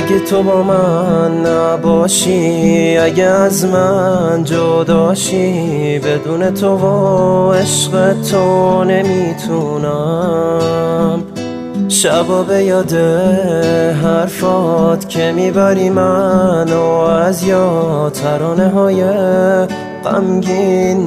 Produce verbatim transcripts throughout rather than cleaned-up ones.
اگه تو با من نباشی، اگه از من جداشی، بدون تو و عشق تو نمیتونم. شبا به یاد حرفات که میبری منو از یاد، ترانه های غمگین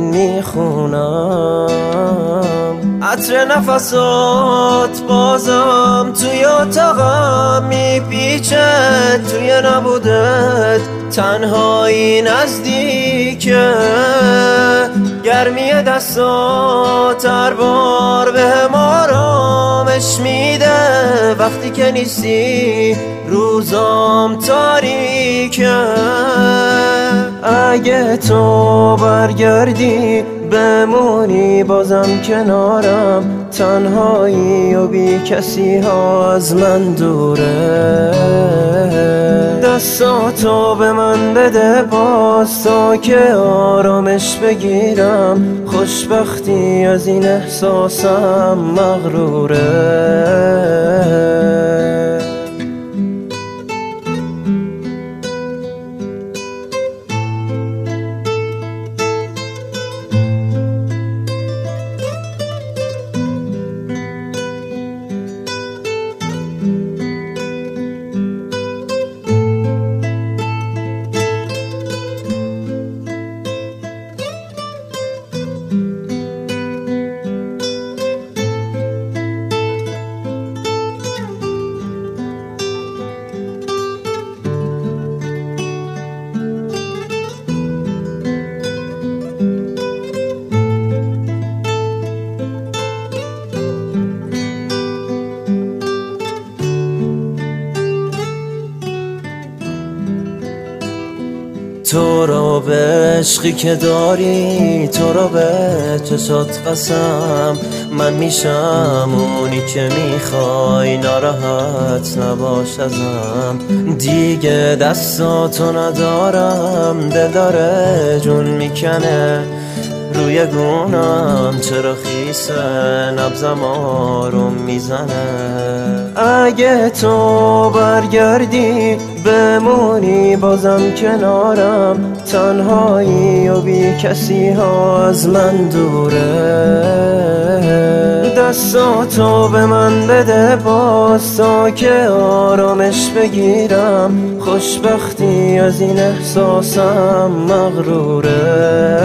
میخونم. عطر نفسات بازم توی اتاقم میپیچه، توی نبودت تنهایی نزدیکه. گرمی دستات هر بار بهم آرامش میده، وقتی که نیستی روزام تاریکه. اگه تو برگردی بمونی بازم کنارم، تنهایی و بی کسی ها از من دوره. دستاتو به من بده باز تا که آرامش بگیرم، خوشبختی از این احساسم مغروره. تو را به عشقی که داری، تو را به چشات قسم، من میشم اونی که میخوای، ناراحت نباش ازم. دیگه دستاتو ندارم، دل داره جون میکنه روی گونم، چرا خیسه نبضم آروم میزنه. اگه تو برگردی بمونی بازم کنارم، تنهایی و بی کسی ها از من دوره. دستاتو به من بده باز تا که آرامش بگیرم، خوشبختی از این احساسم مغروره.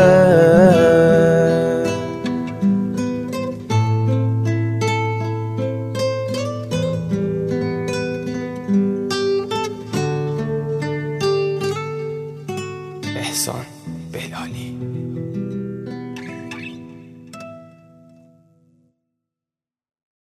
احسان بلالی.